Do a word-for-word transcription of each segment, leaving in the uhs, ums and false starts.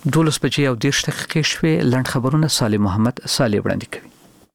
دولس بجې او دېرش دقیقې شوې. لنډ خبرونه صالح محمد صالح وړاندې کوي.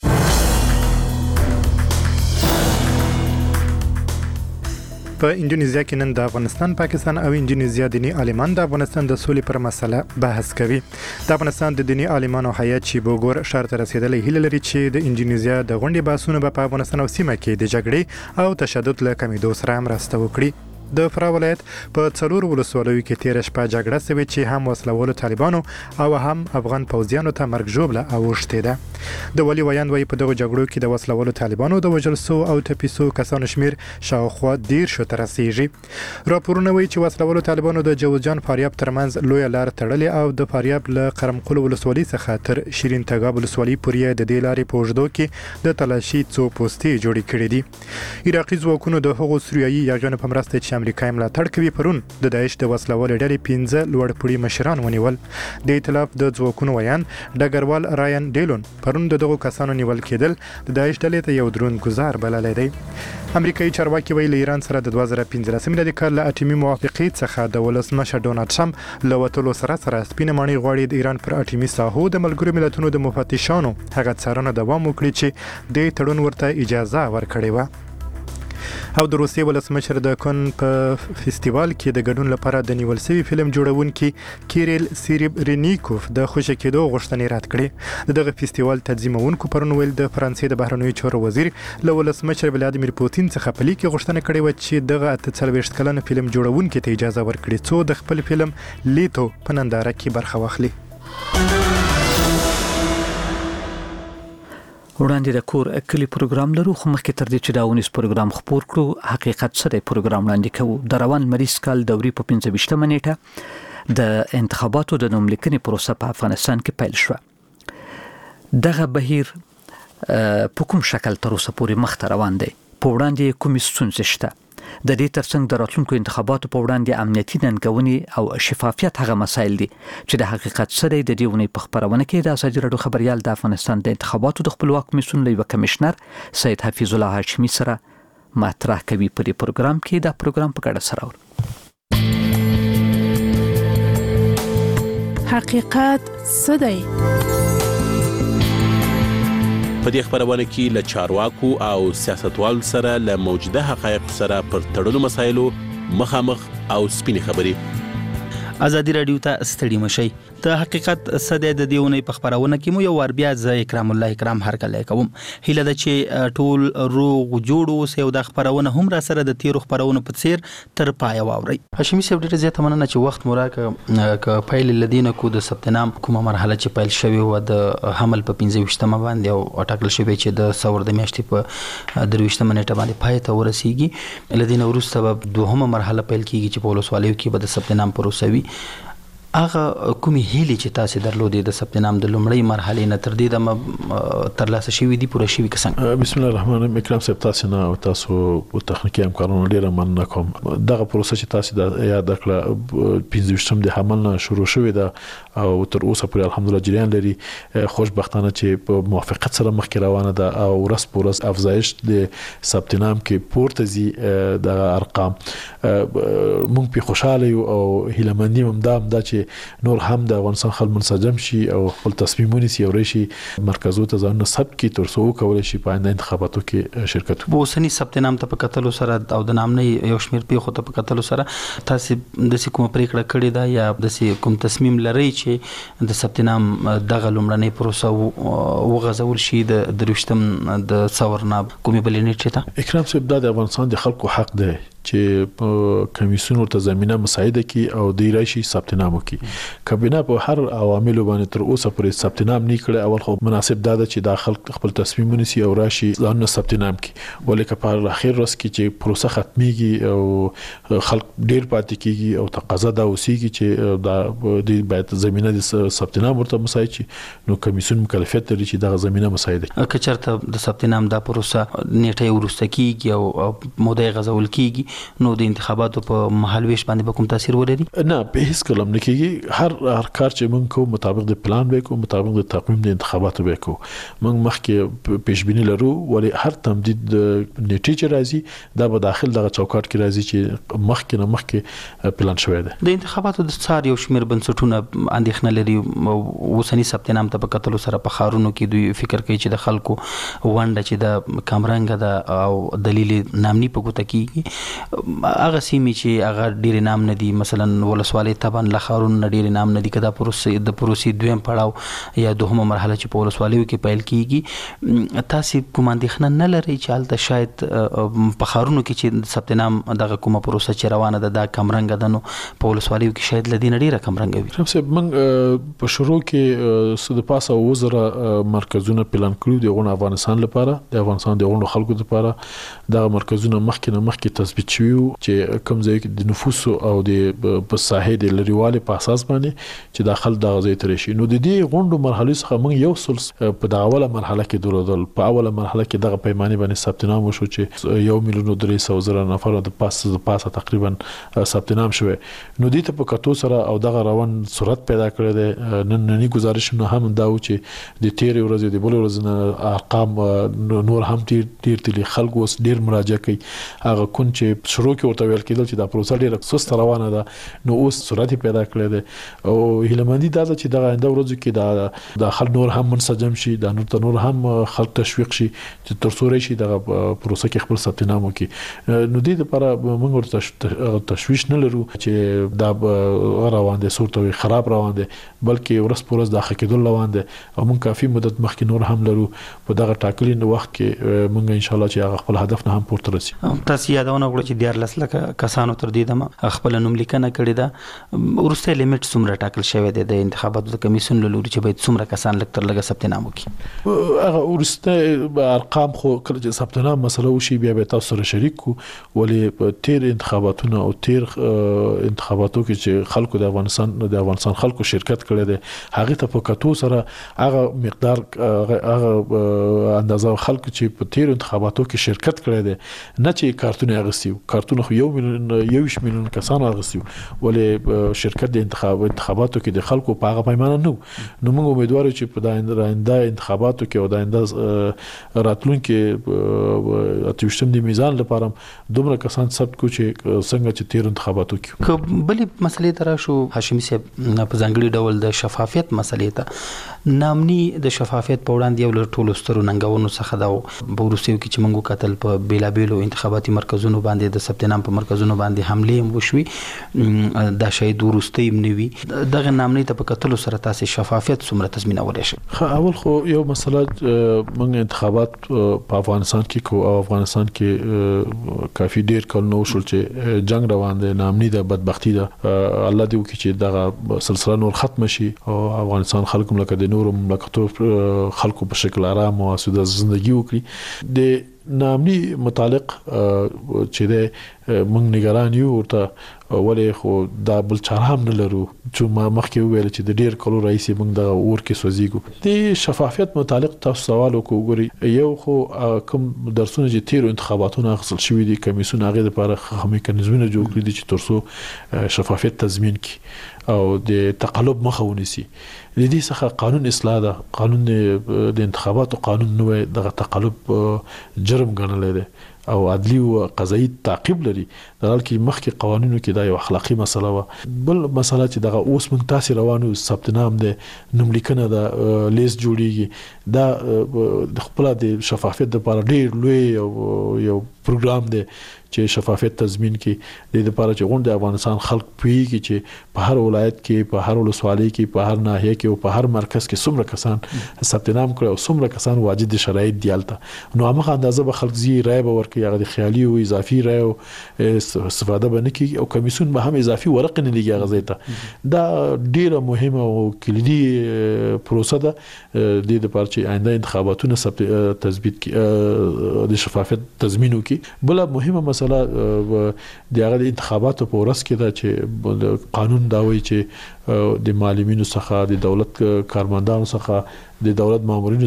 په انډونیزیا کې نن د افغانستان، پاکستان او انډونیزیا دینی عالمان د افغانستان د سولې پر مسله بحث کوي. د افغانستان د دینی عالمانو هیئت چې بوګور ښار ته رسیدلې هیله لري چې د انډونیزیا د غونډې بحثونه به په افغانستان او سیمه کې د جګړې او تشدد له کمیدو سره مرسته وکړي. د فراه ولایت په څلور ولسوالیو کې تیر شپه جګړه شوې چې هم وسلوالو طالبانو او هم افغان پوځیانو ته مرګ ژوبله اوښتې ده. د ولي ویاند وایي په دغو جګړو کې د وسلوالو طالبانو د وژل سوو او ټپي سوو کسانو شمیر شاوخوا دېرشو ته رسیږي. راپورونه وایي چې وسلوالو طالبانو د جوزجان فاریاب ترمنځ لویه لار تړلې او د فاریاب له قرمقل ولسوالۍ څخه تر شیرین تګاب ولسوالۍ پورې د دې لارې په اوږدو کې د تلاشي څو پوستې جوړې کړې دي. عراقي ځواکونو د هغو سوریایي یاغیانو په مرسته چې امریکا یې ملاتړ کوي پرون د داعش د وسلوالو ډلې پنځه لوړپوړي مشران ونیول. د ائتلاف د ځواکونو ویاند ډګروال رایان ډیلون پرون د دغو کسانو نیول کېدل د داعش ډلې ته یو دروند ګزار بللی دی. امریکایي چارواکي وایي له ایران سره د دوه زره پنځلسم میلادي کال له اټومي موافقې څخه د ولسمشر ډونالډ ټرمپ له وتلو سره سره سپینه ماڼۍ غواړي د ایران پر اټومي ساحو د ملګرو ملتونو د مفتشانو هغه څارنه دوام وکړي چې د تړون ورته اجازه ورکړې وه. او د روسیې ولسمشر د کن په فستیوال کې د ګډون لپاره د نیول شوي فلم جوړونکي کیریل سیریبرینیکوف د خوشی کېدو غوښتنې رد کړې. دغه فستیوال تنظیمونکو پرون ویل د فرانسې د بهرنیو چارو وزیر له ولسمشر ولادیمیر پوتین څخه په لیک کې غوښتنه کړې وه چې دغه اته څلوېښت کلن فلم جوړونکي ته اجازه ورکړي څو د خپل فلم لیتو په ننداره کې برخه واخلي. وړاندې د کور کلی پروګرام لرو، خو مخکې تر دې چې دا ونیس پروګرام خپور کړو حقیقت څه دی پروګرام وړاندې کوو. د روان مریض کال دوري په پنځه ویشتمه نیټه د انتخاباتو د نوملیکنې پروسه په افغانستان کې پیل شوه. دغه بهیر په کوم شکل تر اوسه پورې مخته روان دی؟ په وړاندې کومې ستونزې شته؟ د دې ترڅنګ د راتلونکو انتخاباتو په وړاندې امنیتي ننګونې او شفافیت هغه مسایل دي چې د حقیقت سره د دې ونې په خبرونه کې د ازادي راډیو خبريال د افغانستان د انتخاباتو د خپلواک کمیسیون له کمشنر سید حفیظ الله هاشمي سره مطرح کوي. په دې پروګرام کې دا پروګرام په ګډه سره ور حقیقت څه دی؟ په دې خبرونه کې له چارواکو او سیاستوالو سره له موجوده حقایق سره پر تړلو مسایلو مخامخ او سپینې خبرې. ازادي راډیو ته ستړي مشي. د حقیقت صدې د دیونې په خبرونه کې مو یو ور بیا ز اکرام الله اکرام هر کله کوم هیله ده چې ټول روغ جوړ اوسه او د خبرونه هم را سره د تیرو خبرونه په څیر تر پای واوري. هاشمي صاحب ډیره زیاته مننه چې وخت مراکه ک فایل لدینه کو د ثبت نام کومه مرحله چې پیل شوی و د حمل په پنځه ویشتمه باندې او اټکل شوی چې د څور د میاشتې په درويشتمه نیټه باندې پای ته ورسیږي. لدینه وروسته به دوهمه مرحله پیل کیږي چې په ولسوالیو کې به د ثبت نام پروسه وي. هغه کومې هیلې چې تاسو درلودې د ثبت نام د لومړۍ مرحلې نه تر دې د ترلاسه شوي دي پوره شوي کسان؟ بسم الله الرحمن الرحیم. اکرام صاحب تاسو نه او تاسو په تخنیکی همکارانو ډیره مننه کوم. دغه پروسه چې تاسو د یاد کړه پنځه ویشتم د حمل نه شروع شوې ده او تر اوسه پورې الحمدلله جریان لري. خوشبختانه چې په موافقت سره مخکې روانه ده او ورځ په ورځ افزایش د ثبت نام کې پورته ځي د ارقام. مونږ په خوشاله یو او هیله مندي هم دا ده چې نور هم د افغانستان خلک منسجم شي او خپل تصمیمونه سي او رشي مرکزو ته ځان نسب کې تر څو کولای شي په آینده انتخاباتو کې شرکت وکړي. بو سني ثبت نام ته په کتلو سره او د نام نه یو شمیر پیښو ته په کتلو سره تاسو د کوم پریکړه کړې ده یا د کوم تصمیم لري چې د ثبت نام دغه لومړنۍ پروسه وغځول شي د دروشتم د څورنا کومې بلې نیټه ته؟ اکرام صاحب د افغانستان د خلکو حق دی چې په کمیسیون ورته زمينه مساعده کی او د راشي ثبت نام وکي. کابینه په هر عواملو باندې تر اوسه پورې ثبت نام نه کړي. اول خو مناسب ده چې داخل خپل تصمیمونه سي او راشي ځان ثبت نام کی، ولیکه په اخر ورځ کې چې پروسه ختميږي او خلک ډیر پاتې کیږي او تقاضا دا اوسېږي چې دا د باید زمينه د ثبت نام ورته مساعد شي، نو کمیسیون مکلفیت لري چې دا زمينه مساعده کړي. کچرته د ثبت نام دا پروسه نیټه ورسته کیږي او موده غزول کیږي نو د انتخاباتو په مهالويش باندې به کوم تاثیر ولري؟ نه به هیڅ کلم نه کیږي. هر هر کار چې موږ کوو مطابق د پلان به کوو، مطابق د تقویم د انتخاباتو به کوو. موږ مخکې پیش بینی لرو ولی هر تمدید نیټه چې راځي دا به داخل دغه چوکاټ کې راځي چې مخکې نه مخکې پلان شوی دی. د انتخاباتو د څار یو شمیر بنسټونه اندېښنه لري اوسنی ثبت نام ته په کتلو سره په خارونو کې دوی فکر کوي چې د خلکو ونده چې د کامرنګ د او دلیل نامني په ګوته کیږي هغه سیمې چې هغه ډیر نام نه دي، مثلا ولسوالۍ تبان لخرون ډیر نام نه دي، کدا پروسې د پروسې دویم پړاو یا دوهمه مرحله چې په ولسوالیو کې پیل کیږي، تاسو کوم اندېښنه نه لرئ چې حالت شاید په خارونو کې چې ثبت نام دغه کومه پروسه چې روانه ده د کامرنګ دنو په ولسوالیو کې شاید لدی نه ډیره کامرنګ وي؟ هم موږ په شروع کې سود پاسه وزره مرکزونه پلان کړو د غون افغانستان لپاره، د افغانستان د غون خلکو لپاره. دا مرکزونه مخکې نه مخکې تثبیت شوي چې کوم ځای کې د نفوس او د په ساحې د لريوالي په اساس باندې چې داخل د غزې تر شي. نو د دې غونډو مرحله څخه موږ یو سلس په د اوله مرحله کې درودل. په اوله مرحله کې دغه پیمانه باندې ثبت نام وشو چې یو میلیون درې سوه زره نفر د پاسه د پاسه تقریبا ثبت نام شوه. نو دې ته په کتو سره او دغه روان صورت پیدا کړی دی. نن نننی گزارشونه هم دا و چې د تیر ورځې د بل ورځې نه ارقام نور هم ډیر ډیر تل خلکو اوس ډیر مراجعه کوي. هغه کون چې شروع کې ورته ویل کېدل چې دا پروسه ډیره سست روانه ده، نو اوس صورت پیدا کړی دی. او هیلمندي دا چې دغه آینده ورځو کې دا د خلک نور هم منسجم شي، دا نور ته نور هم خلک تشویق شي چې تر څو راشي دغه پروسه کې خپل ثبت نام وکړي. نو دې لپاره موږ ورته تشویش نه لرو چې دا روان دي صورت خراب روان دي، بلکې ورس پورس د حقیقت روان دي او موږ کافي مدت مخکې نور هم لرو په دغه ټاکلي وخت کې موږ ان شاء الله چې هغه خپل هدف نه هم پورته رسي. تاسو یادونه وکړه چې ډیر لسلکه کسانو تر دې دمه خپل نوم لیکنه کړې ده. ورسته لیمټ څومره ټاکل شوی دی د انتخاباتو د کمیسیون له لوري چې باید څومره کسان لږ تر لږه ثبت نام وکړي؟ هغه ورسته ارقام خو کله چې ثبت نام مسله وشي بیا به تاسو سره شریک کو. ولې تیر انتخاباتونه او تیر انتخاباتو کې چې خلکو د افغانستان د افغانستان خلکو شرکت کړي دي هغه ته په کتو سره هغه مقدار هغه اندازه خلکو چې په تیر انتخاباتو کې شرکت کړي دي نه چې کارتونه اغستیو. کارتونه خو یو میلیون یو میلیون کسان اغستیو، ولې شرکت د انتخاب انتخاباتو کې د خلکو په هغه پیمانه نه. نو موږ امیدوار یو چې په داینده انتخاباتو کې او داینده راتلونکو اتوشتم د میزان لپاره دومره کسان ثبت کو چې څنګه چې تیر انتخاباتو کې. بلې مسلې تر شو هاشمي صاحب په ځانګړي ډول د شفافیت مسلې ته نامني د شفافیت په وړاندې یو له ټولو سترو ننګونو څخه دا په وروستیو کې چې موږ کتل په بیلابیلو انتخاباتي مرکزونو باندې د ثبت نام په مرکزونو باندې حمله هم وشوي. دا شاید وروستي منوي دغه نامني ته په کتلو سره تاسو شفافیت څومره تضمینولای شي؟ اول خو یو مسله موږ انتخابات په افغانستان کې کو او افغانستان کې کافي ډیر کال نو شول چې جنگ روان دی، نامني ده، بدبختی ده. الله دې وکړي چې دغه سلسله نور ختم شي او افغانستان خلکو لکه د نور مملکتونو خلکو په شکل آرام او اسوده ژوندۍ وکړي. د نامني متعلق چې د موږ نگران یو ورته ولې خو دا بل چاره هم نه لرو چې ما مخکې ویل چې د ډیر کلو رئیس موږ د اور کې سوځيګو. د شفافیت متعلق تاسو سوال وکړئ. یو خو کوم درسونه چې تیر انتخاباتونه غوښتل شوې دي کمیسیون هغه لپاره میکانیزمونه جوړ کړی دي چې ترڅو شفافیت تضمین کړي او د تقلب مخه ونیسي. د دې څخه قانون اصلاح ده. قانون د انتخاباتو قانون نو دغه تقلب جرم ګڼل دي او عدلی او قضایي تعقیب لري. د حالکې مخکې قوانینو کې دا یو اخلاقی مسله و. بل مسله چې دغه اوس موږ تاسو روانو ثبت نام ده، نوم لیکنه ده، لیست جوړیږي، دا د خپل د شفافیت لپاره ډیر لوی یو پروګرام دی چې شفافیت تضمین کړي. د لپاره چې غونډه افغانستان خلک پیږي چې په هر ولایت کې، په هر ولسوالۍ کې، په هر ناحیه کې او په هر مرکز کې څومره کسان ثبت نام کړي او څومره کسان واجد شرایط دیالته. نو هغه اندازه به خلک زی رای به ورکړي، هغه د خیالي او اضافي رای او استفاده به نه کوي او کمیسیون به هم اضافي ورق نه لګي هغه ته. دا ډیره مهمه او کلیدي پروسه ده د دې لپاره چې آینده انتخاباتونه تثبیت کړي، د شفافیت تضمین وکړي. بل مهمه مسله د هغه انتخاباتو په ورځ کې دا چې قانون دا وایي چې د معلمینو څخه د دولت کارمندانو څخه د دولت مامورینو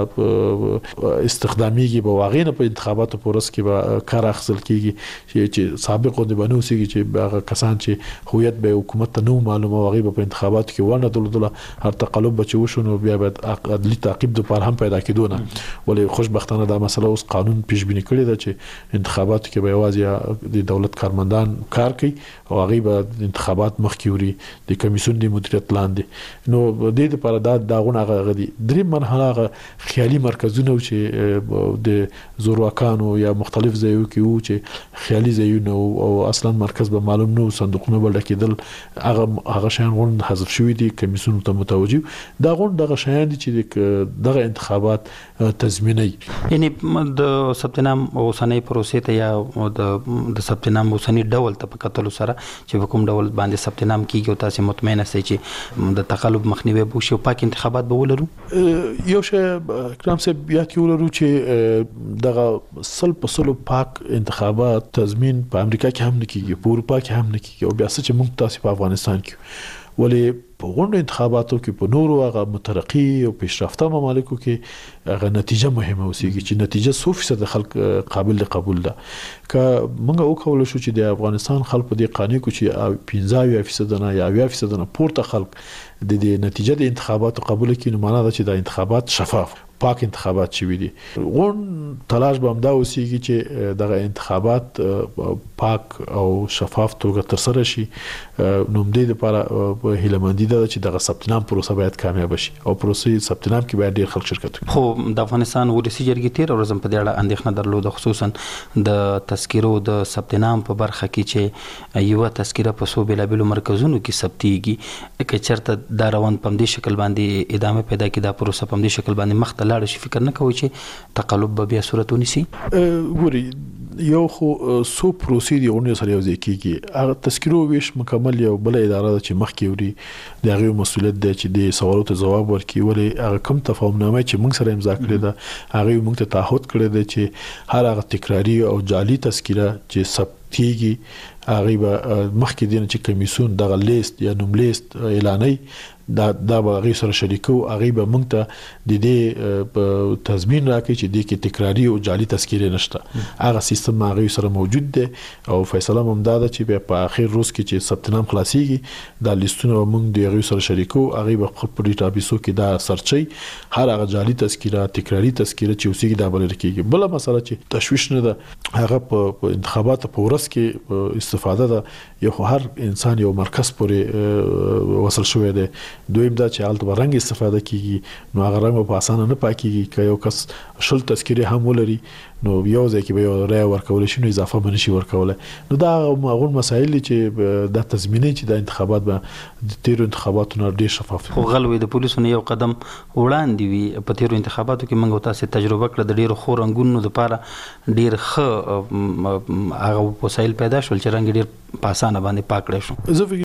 څخه استخداميږي به واغینه په انتخاباتو پورس کې به کار اخیستل کیږي چې سابق د بنوسي چې هغه کسان چې هویت به حکومت ته نو معلومه واغې په انتخاباتو کې ونه دلدله هر تقلب بچ وشو بیا به عدلي تعقیب د پر هم پیدا کېدونه ولې خوشبختانه دا مسله اوس قانون پیش بینی کړی دا چې انتخاباتو کې به یوازې د دولت کارمندان کار کوي او هغه به انتخابات مخکې وري د کمیسیون د مدیریت لاندې نو د دې لپاره دا داغونه غدي درې مرحله خیالي مرکزونه چې د زورواکانو یا مختلف ځایو کې وو چې خیالي ځایونه او اصلا مرکز به معلوم نو صندوقونه بل کېدل هغه هغه شان غون حذف شوی دي کمیسیون ته متوجه دا غون دغه شان دي چې دغه انتخابات تضمیني یعنی د ثبتنام اوسنۍ پروسې ته یا د د ثبتنام اوسنۍ ډول ته په کتلو سره چې کوم ډول باندې ثبتنام کیږي او تاسو مطمئن اوسئ چې د تقلب مخنیوي به وشي او پاک انتخابات به ولرو یو شی کرام صاحب بیا کې ولرو چې دغه سل په سلو پاک انتخابات تضمین په امریکا کې هم نه کیږي په اروپا کې هم نه کیږي او بیا څه چې موږ تاسو په افغانستان کې ولې په غونډو انتخاباتو کې په نورو هغه مترقي او پیشرفته ممالکو کې هغه نتیجه مهمه اوسېږي چې نتیجه څو فیصد خلک قابل قبول ده که موږ وکول شو چې د افغانستان خلک په دې قانون کې چې پنځه فیصد نه یا اویا فیصد نه پورته خلک د دې نتیجه د انتخاباتو قبول کړي نو معنا ده چې د انتخابات شفاف پاک انتخابات شوي دي غون تلاش به همدا اوسېږي چې دغه انتخابات پاک او شفاف توګه تر سره شي نو د دې لپاره هیلهمندي ده چې دغه ثبتنام پروسه باید کامیاب شي او پروسې ثبتنام کې باید ډېر خلک شرکت وکړي خو د افغانستان ولسی جرګې تیر ورځم په دې اړه اندېښنه درلوده خصوصا د تذکیرو د ثبتنام په برخه کې چې یو تذکیره په سو بلابلو مرکزونو کې ثبتيږي که چرته دا روان په دې شکل باندې ادامه پیدا کړي دا پروسه په دې شکل باندې مخ ته لاړ شي فکر نه کوي چې تقلب به بیا صورت ونیسي ګوري یو خو سو پروسې دی اونې سره یو ځای کیږي هغه تذکیرو ویش مکمل یو بل اداره ده چې مخکې وړي د هغه مسولیت دی چې د سوالو ته جواب ورکړي ولې هغه کوم تفاهم نامه چې موږ سره امضا کړې ده هغه موږ ته تعهد کړی دی چې هر هغه تکراری او جعلي تذکیره چې ثبتيږي هغه به مخکې دین چې کمیسیون دغه لیست یا نوم لیست اعلاني دا دا به غي سره شریکو هغه به موږ ته د دې تضمین راکړي چې د کې تکراری او جعلي تذکیره نشته هغه سیستم هغه سره موجود دی او فیصله هم دا ده چې په اخر روز کې چې ثبتنام خلاصيږي دا لیستونه موږ د هغه سره شریکو هغه به خپل په ډیټابیسو کې دا سرچي هر هغه جعلي تذکیره تکراری تذکیره چې اوسېږي دا بل رکیږي بل مسله چې تشویش نه ده هغه په انتخاباتو په ورځ کې استفاده ده یو هر انسان یو مرکز پورې وصل شوی دی دویم دا چې حالت برنګ استفاده کیږي نو هغه رنګ په اسانه نه پاکيږي که یو کس شل تذکیره هم ولري نو یو ځکه به یو رای ورکول شي نو اضافه بنشي ورکول نو دا هغه مسایل چې د تضمیني چې د انتخابات به د تیر انتخاباتو نه ډیر شفاف خو غلوي د پولیسو یو قدم وړاندې وي په تیر انتخاباتو کې موږ تاسو تجربه کړل د ډیر خور رنگونو لپاره ډیر ښه هغه وسایل پیدا شول چې رنګ ډیر په اسانه باندې پاکړې شو